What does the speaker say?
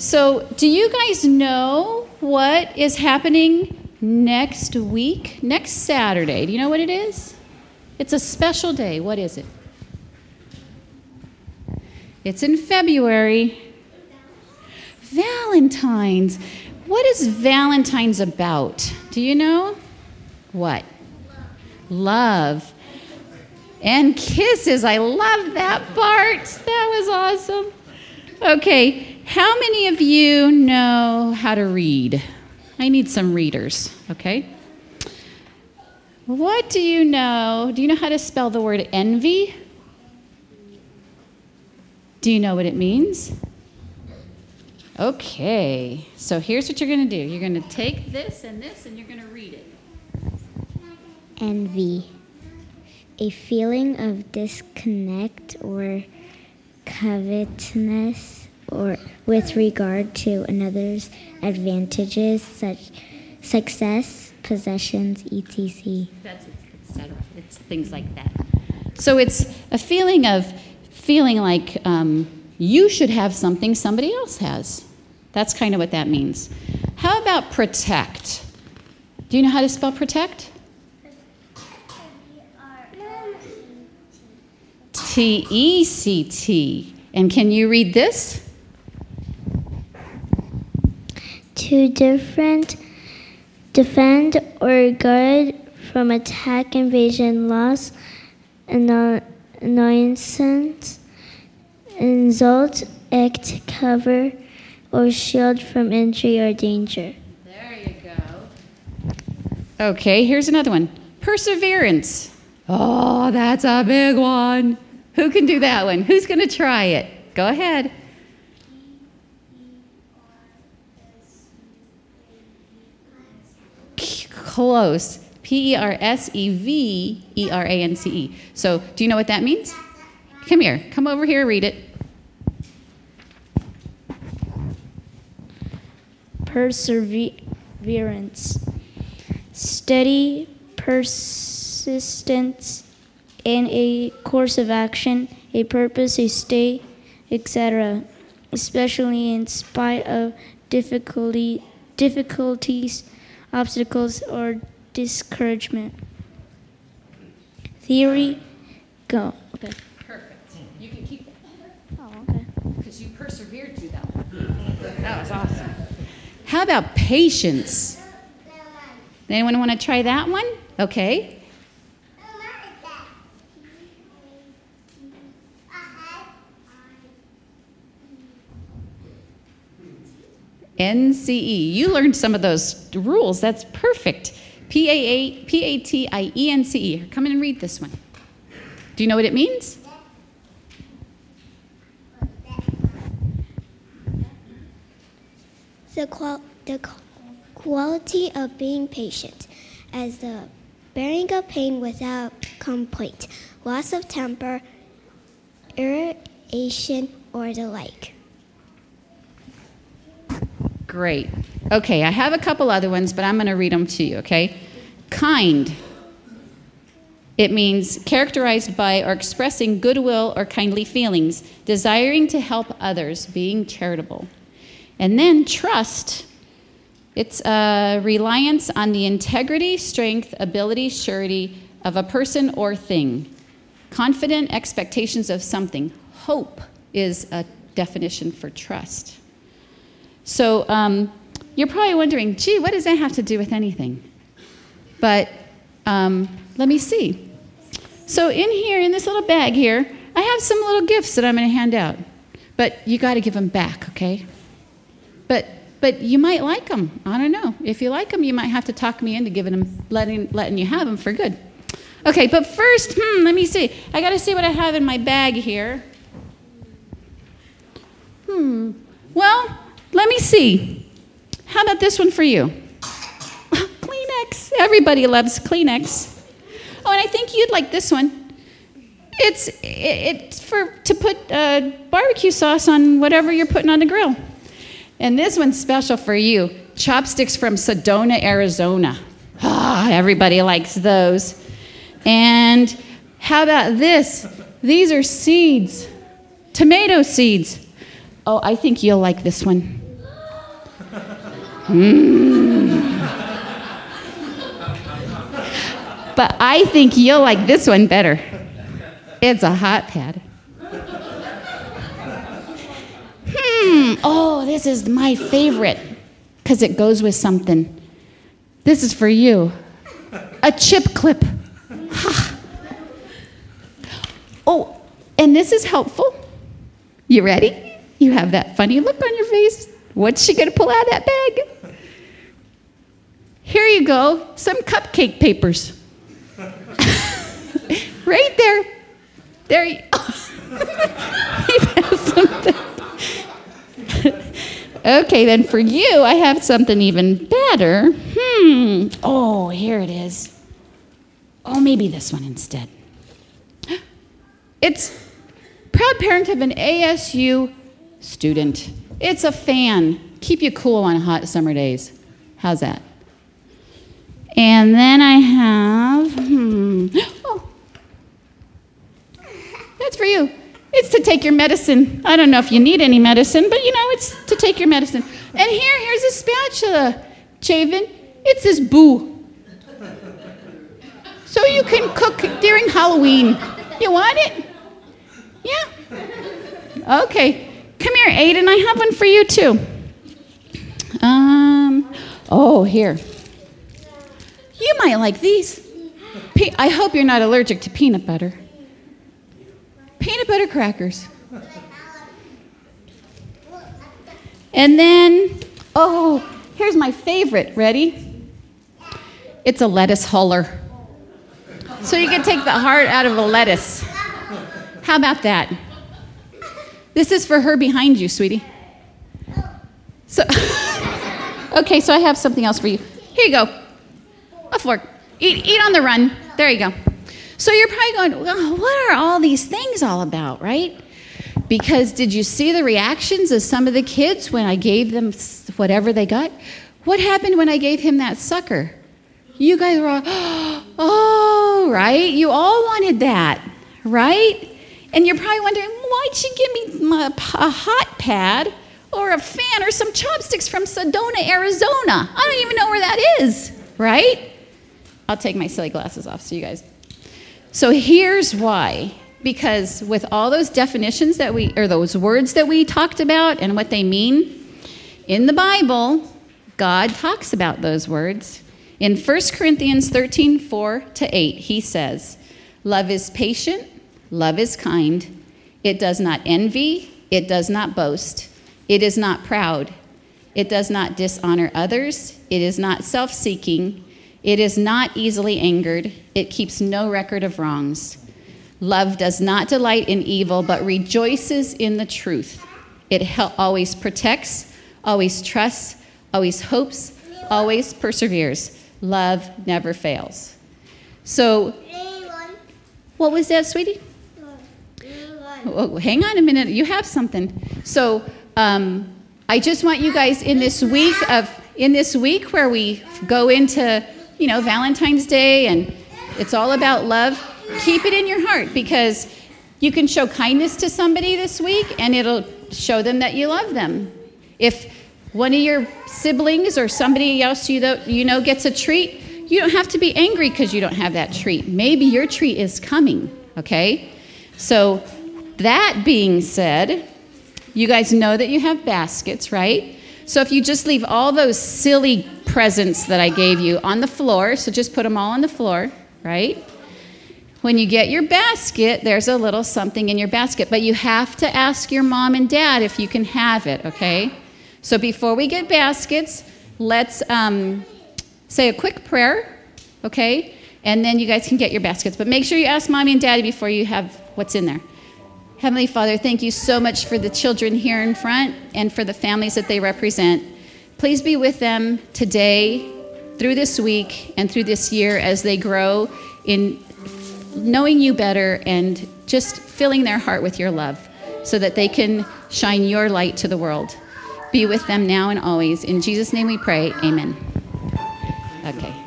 So, do you guys know what is happening next week? Next Saturday. Do you know what it is? It's a special day. What is it? It's in February. Valentine's. What is Valentine's about? Do you know? What? Love. And kisses. I love that part. That was awesome. Okay, how many of you know how to read? I need some readers, okay? What do you know? Do you know how to spell the word envy? Do you know what it means? Okay, so here's what you're going to do. You're going to take this, and you're going to read it. Envy. A feeling of disconnect or covetousness or with regard to another's advantages, such success, possessions, etc. That's etc. It's things like that. So it's a feeling like you should have something somebody else has. That's kind of what that means. How about protect? Do you know how to spell protect? T-E-C-T. And can you read this? To defend or guard from attack, invasion, loss, annoyance, insult, act, cover, or shield from injury or danger. There you go. Okay, here's another one. Perseverance. Oh, that's a big one. Who can do that one? Who's going to try it? Go ahead. Close. Perseverance. So, do you know what that means? Come here. Come over here, read it. Perseverance. Steady persistence in a course of action, a purpose, a state, etc., especially in spite of difficulties, obstacles, or discouragement. Theory, go. Okay. Perfect. You can keep it. Oh, okay. Because you persevered through that one. That was awesome. How about patience? Anyone want to try that one? Okay. NCE. You learned some of those rules. That's perfect. Patience. Come in and read this one. Do you know what it means? The quality of being patient, as the bearing of pain without complaint, loss of temper, irritation, or the like. Great. Okay, I have a couple other ones, but I'm going to read them to you, okay? Kind. It means characterized by or expressing goodwill or kindly feelings, desiring to help others, being charitable. And then trust. It's a reliance on the integrity, strength, ability, surety of a person or thing. Confident expectations of something. Hope is a definition for trust. So you're probably wondering, gee, what does that have to do with anything? But let me see. So in here, in this little bag here, I have some little gifts that I'm going to hand out. But you got to give them back, okay? But you might like them. I don't know. If you like them, you might have to talk me into giving them, letting you have them for good. Okay, but first, let me see. I got to see what I have in my bag here. Well, let me see. How about this one for you? Kleenex. Everybody loves Kleenex. Oh, and I think you'd like this one. It's to put barbecue sauce on whatever you're putting on the grill. And this one's special for you. Chopsticks from Sedona, Arizona. Everybody likes those. And how about this? These are seeds. Tomato seeds. Oh, I think you'll like this one. But I think you'll like this one better. It's a hot pad. Oh, this is my favorite because it goes with something. This is for you. A chip clip. Oh, and this is helpful. You ready? You have that funny look on your face. What's she going to pull out of that bag? Here you go. Some cupcake papers. Right there. There you Okay, then for you, I have something even better. Oh, here it is. Oh, maybe this one instead. It's proud parent of an ASU student. It's a fan. Keep you cool on hot summer days. How's that? And then I have, oh, that's for you. It's to take your medicine. I don't know if you need any medicine, but it's to take your medicine. And here's a spatula, Javen. It's this boo. So you can cook during Halloween. You want it? Yeah? Okay. Come here, Aiden. I have one for you, too. Oh, here. You might like these. I hope you're not allergic to peanut butter. Peanut butter crackers. And then, here's my favorite. Ready? It's a lettuce huller. So you can take the heart out of a lettuce. How about that? This is for her behind you, sweetie. So, okay, so I have something else for you. Here you go. A fork. Eat on the run. There you go. So you're probably going, well, what are all these things all about, right? Because did you see the reactions of some of the kids when I gave them whatever they got? What happened when I gave him that sucker? You guys were all, oh, right? You all wanted that, right? And you're probably wondering, why'd she give me a hot pad or a fan or some chopsticks from Sedona, Arizona? I don't even know where that is, right? I'll take my silly glasses off so you guys. So here's why. Because with all those definitions those words that we talked about and what they mean, in the Bible, God talks about those words. In 1 Corinthians 13, 4-8, he says, love is patient, love is kind, it does not envy, it does not boast, it is not proud, it does not dishonor others, it is not self-seeking, it is not easily angered, it keeps no record of wrongs. Love does not delight in evil, but rejoices in the truth. It always protects, always trusts, always hopes, always perseveres. Love never fails. So, what was that, sweetie? Oh, hang on a minute. You have something. So, I just want you guys in this week where we go into, Valentine's Day and it's all about love. Keep it in your heart because you can show kindness to somebody this week and it'll show them that you love them. If one of your siblings or somebody else gets a treat, you don't have to be angry because you don't have that treat. Maybe your treat is coming, okay? So that being said, you guys know that you have baskets, right? So if you just leave all those silly presents that I gave you on the floor, so just put them all on the floor, right? When you get your basket, there's a little something in your basket, but you have to ask your mom and dad if you can have it, okay? So before we get baskets, let's say a quick prayer, okay? And then you guys can get your baskets. But make sure you ask mommy and daddy before you have what's in there. Heavenly Father, thank you so much for the children here in front and for the families that they represent. Please be with them today, through this week, and through this year as they grow in knowing you better and just filling their heart with your love so that they can shine your light to the world. Be with them now and always. In Jesus' name we pray, amen. Okay.